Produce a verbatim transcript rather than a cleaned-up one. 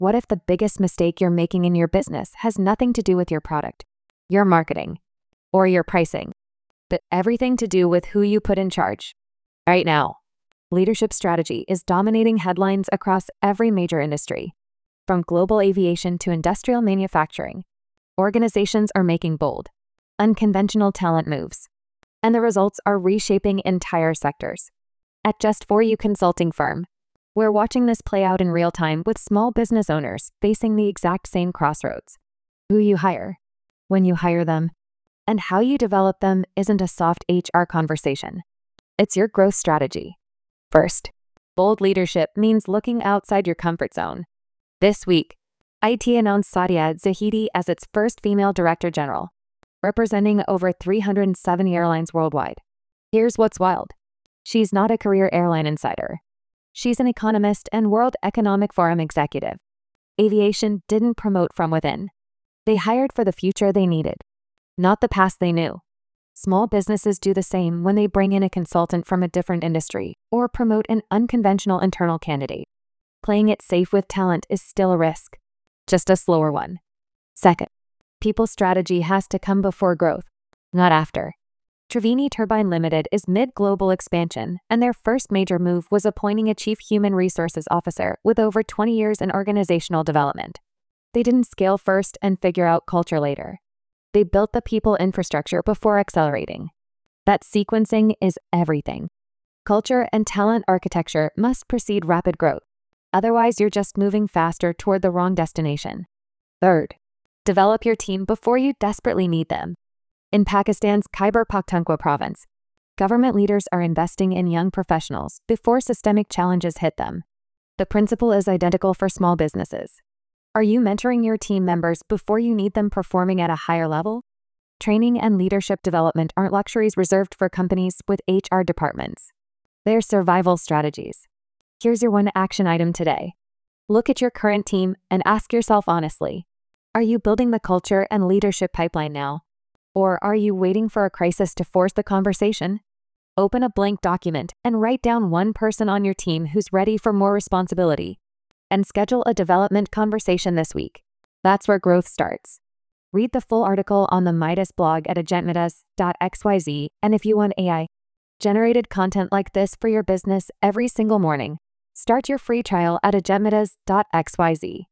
What if the biggest mistake you're making in your business has nothing to do with your product, your marketing, or your pricing, but everything to do with who you put in charge? Right now, leadership strategy is dominating headlines across every major industry. From global aviation to industrial manufacturing, organizations are making bold, unconventional talent moves, and the results are reshaping entire sectors. At Just For You Consulting Firm, we're watching this play out in real time with small business owners facing the exact same crossroads. Who you hire, when you hire them, and how you develop them isn't a soft H R conversation. It's your growth strategy. First, bold leadership means looking outside your comfort zone. This week, I T announced Sadia Zahidi as its first female director general, representing over three hundred seventy airlines worldwide. Here's what's wild. She's not a career airline insider. She's an economist and World Economic Forum executive. Aviation didn't promote from within. They hired for the future they needed, not the past they knew. Small businesses do the same when they bring in a consultant from a different industry or promote an unconventional internal candidate. Playing it safe with talent is still a risk, just a slower one. Second, people strategy has to come before growth, not after. Triveni Turbine Limited is mid-global expansion, and their first major move was appointing a chief human resources officer with over twenty years in organizational development. They didn't scale first and figure out culture later. They built the people infrastructure before accelerating. That sequencing is everything. Culture and talent architecture must precede rapid growth. Otherwise, you're just moving faster toward the wrong destination. Third, develop your team before you desperately need them. In Pakistan's Khyber Pakhtunkhwa province, government leaders are investing in young professionals before systemic challenges hit them. The principle is identical for small businesses. Are you mentoring your team members before you need them performing at a higher level? Training and leadership development aren't luxuries reserved for companies with H R departments. They're survival strategies. Here's your one action item today. Look at your current team and ask yourself honestly, are you building the culture and leadership pipeline now? Or are you waiting for a crisis to force the conversation? Open a blank document and write down one person on your team who's ready for more responsibility, and schedule a development conversation this week. That's where growth starts. Read the full article on the Midas blog at agentmidas dot x y z, and if you want A I-generated content like this for your business every single morning, start your free trial at agentmidas dot x y z.